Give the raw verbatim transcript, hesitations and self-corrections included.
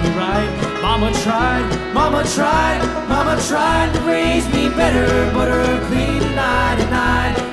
me right. Mama tried, mama tried, mama tried to raise me better, but her clean night and night.